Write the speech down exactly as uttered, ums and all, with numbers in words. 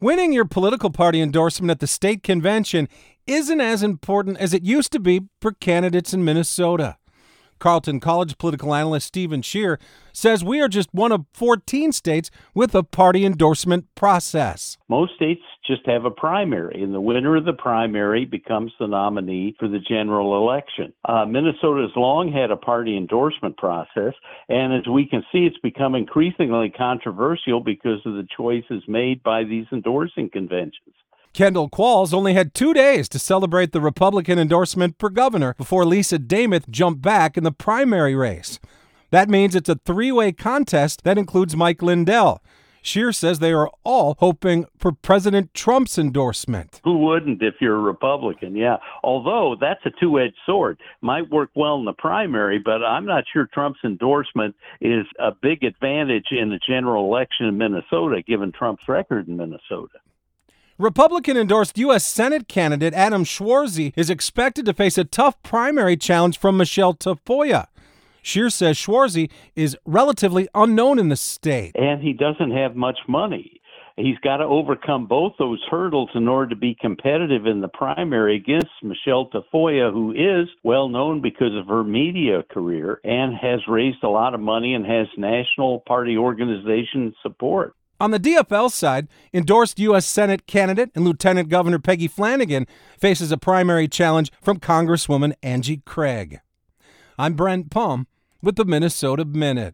Winning your political party endorsement at the state convention isn't as important as it used to be for candidates in Minnesota. Carleton College political analyst Stephen Scheer says we are just one of fourteen states with a party endorsement process. Most states just have a primary, and the winner of the primary becomes the nominee for the general election. Uh, Minnesota has long had a party endorsement process, and as we can see, it's become increasingly controversial because of the choices made by these endorsing conventions. Kendall Qualls only had two days to celebrate the Republican endorsement for governor before Lisa Demuth jumped back in the primary race. That means it's a three-way contest that includes Mike Lindell. Scheer says they are all hoping for President Trump's endorsement. Who wouldn't if you're a Republican? Yeah. Although that's a two-edged sword. Might work well in the primary, but I'm not sure Trump's endorsement is a big advantage in the general election in Minnesota, given Trump's record in Minnesota. Republican-endorsed U S Senate candidate Adam Schwarze is expected to face a tough primary challenge from Michelle Tafoya. Scheer says Schwarze is relatively unknown in the state. And he doesn't have much money. He's got to overcome both those hurdles in order to be competitive in the primary against Michelle Tafoya, who is well known because of her media career and has raised a lot of money and has national party organization support. On the D F L side, endorsed U S Senate candidate and Lieutenant Governor Peggy Flanagan faces a primary challenge from Congresswoman Angie Craig. I'm Brent Palm with the Minnesota Minute.